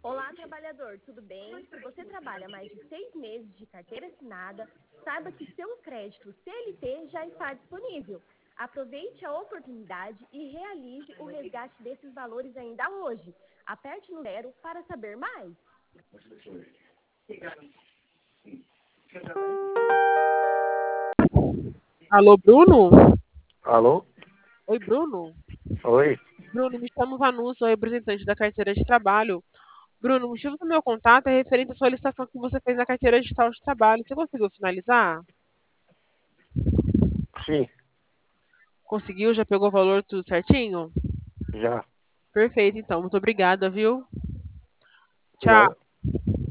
Olá, trabalhador, tudo bem? Se você trabalha mais de 6 meses de carteira assinada, saiba que seu crédito CLT já está disponível. Aproveite a oportunidade e realize o resgate desses valores ainda hoje. Aperte no 0 para saber mais. Alô, Bruno? Alô? Oi, Bruno. Oi? Bruno, me chamo Vanusa, sou representante da carteira de trabalho. Bruno, o motivo do meu contato é referente à solicitação que você fez na carteira digital de trabalho. Você conseguiu finalizar? Sim, Conseguiu? Já pegou o valor tudo certinho? já. Perfeito, então. Muito obrigada, viu? Tchau. Nada.